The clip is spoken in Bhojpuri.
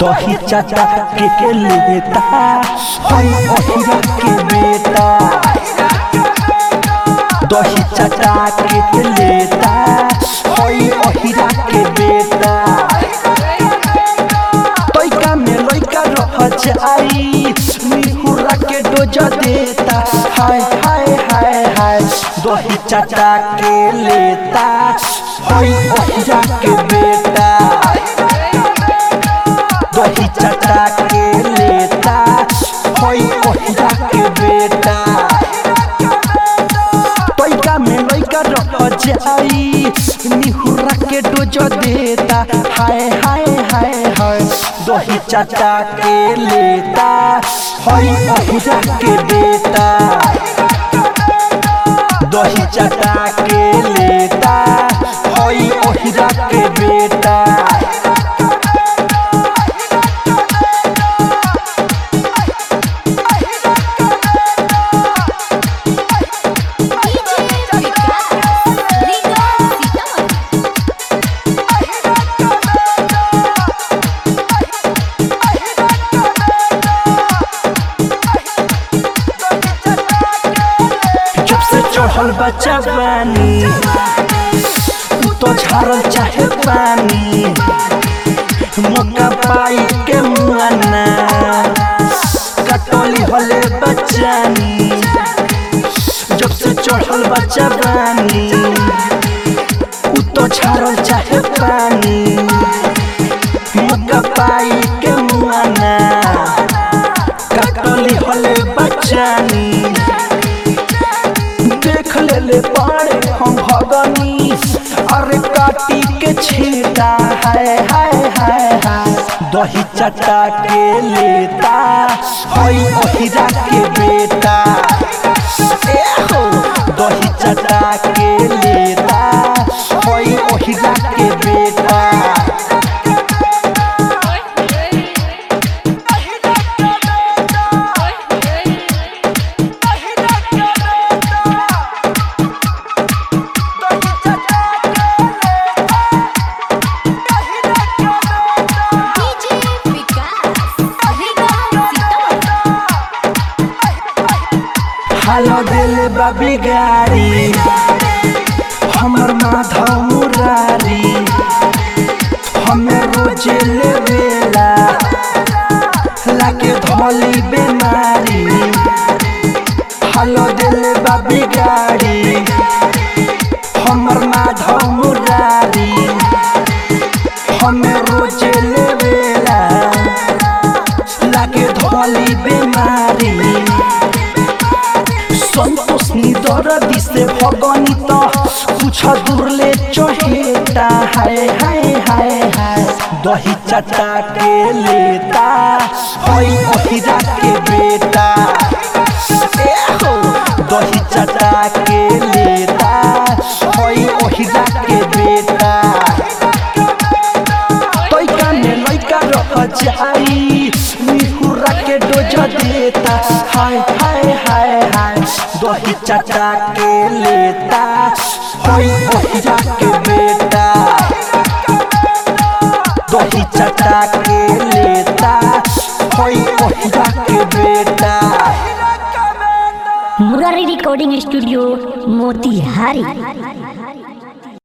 दही चाचा के लेता हई अहिरा के बेटा दही चाचा के लेता हई अहिरा के बेटा तोइका में लइका रह जाई निहुरा के डोज देता हाय हाय हाय हाय दही चाचा के लेता हई अहिरा के बेटा दही चाचा के लेता हई अहिरा के बेटा तोइका में लइका रह जाई निहुरा के डोज देता हाय हाय हाय हाय दही चाचा के लेता हई अहिरा के बेटा दही चाचा के लेता हई अहिरा के बेटा चढ़ल बच्चा बानी तो झारल चाहे पानी मौका पाई के मुआना कटोली हले बच्चानी जब से चढ़ल बच्चा बानी तो झारल चाहे पानी मौका पाई के मुआना कटोली हले बच्चानी देख ले पारे हम भगनी अरे काटी के छेटा हाय हाय हाय हाय दही चाचा के लेता हई अहिरा के बेटा ए हो दही चाचा के लेता हई अहिरा के बेटा हालो दिल बाबी गाड़ी हमर माधव मुरारी हमें रोज लेवेला लाके धोली बीमारी हालो दिल बाबी गाड़ी हमर माधव मुरारी हमें रोज लेवेला लाके धोली बीमारी संतोष दर्दी से भगनी तो कुछ दूर ले चहेता हाय हाय हाय हाय दही चाचा के लेता हई अहिरा के बेटा ए हो दही चाचा के लेता हई अहिरा के बेटा तोइका में लइका रह जाई निहुरा के डोज देता हाय हाय हाय हाय दही चाचा के लेता हई अहिरा के बेटा दही चाचा के लेता हई अहिरा के बेटा मुरारी रिकॉर्डिंग स्टूडियो मोतिहारी।